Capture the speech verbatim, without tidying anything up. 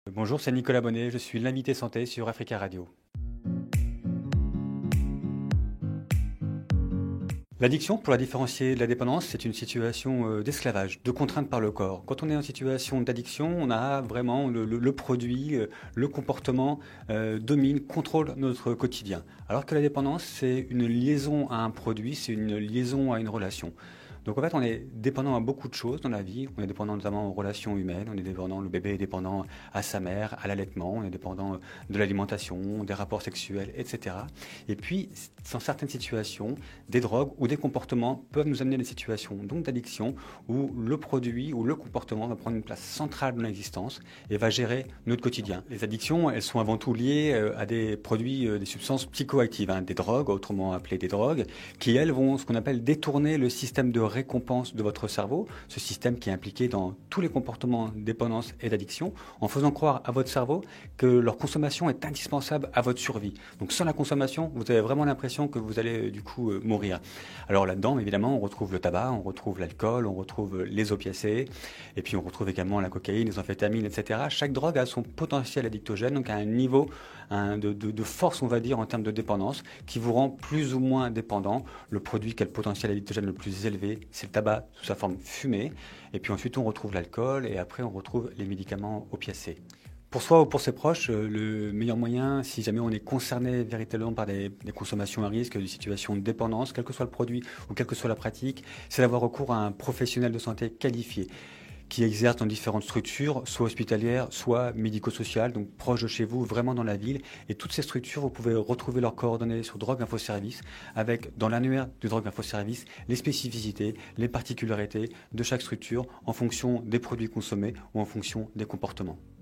Bonjour, c'est Nicolas Bonnet, je suis l'invité santé sur Africa Radio. L'addiction, pour la différencier de la dépendance, c'est une situation euh, d'esclavage, de contrainte par le corps. Quand on est en situation d'addiction, on a vraiment le, le- le produit, euh, le comportement euh, domine, contrôle notre quotidien. Alors que la dépendance, c'est une liaison à un produit, c'est une liaison à une relation. Donc en fait, on est dépendant à beaucoup de choses dans la vie. On est dépendant notamment aux relations humaines, on est dépendant, le bébé est dépendant à sa mère, à l'allaitement, on est dépendant de l'alimentation, des rapports sexuels, et cetera. Et puis, dans certaines situations, des drogues ou des comportements peuvent nous amener à des situations donc d'addiction où le produit ou le comportement va prendre une place centrale dans l'existence et va gérer notre quotidien. Les addictions, elles sont avant tout liées euh, à des produits, euh, des substances psychoactives, hein, des drogues, autrement appelées des drogues, qui elles vont ce qu'on appelle détourner le système de récompense de votre cerveau, ce système qui est impliqué dans tous les comportements de dépendance et d'addiction, en faisant croire à votre cerveau que leur consommation est indispensable à votre survie. Donc sans la consommation, vous avez vraiment l'impression que vous allez euh, du coup euh, mourir. Alors là-dedans, évidemment, on retrouve le tabac, on retrouve l'alcool, on retrouve les opiacés, et puis on retrouve également la cocaïne, les amphétamines, et cetera. Chaque drogue a son potentiel addictogène, donc à un niveau hein, de, de, de force, on va dire, en termes de dépendance, qui vous rend plus ou moins dépendant. Le produit qui a le potentiel addictogène le plus élevé, c'est le tabac sous sa forme fumée, et puis ensuite on retrouve l'alcool, et après on retrouve les médicaments opiacés. Pour soi ou pour ses proches, euh, le meilleur moyen, si jamais on est concerné véritablement par des, des consommations à risque, des situations de dépendance, quel que soit le produit ou quelle que soit la pratique, c'est d'avoir recours à un professionnel de santé qualifié qui exerce dans différentes structures, soit hospitalières, soit médico-sociales, donc proche de chez vous, vraiment dans la ville. Et toutes ces structures, vous pouvez retrouver leurs coordonnées sur Drogue Info Service, avec dans l'annuaire de Drogue Info Service les spécificités, les particularités de chaque structure en fonction des produits consommés ou en fonction des comportements.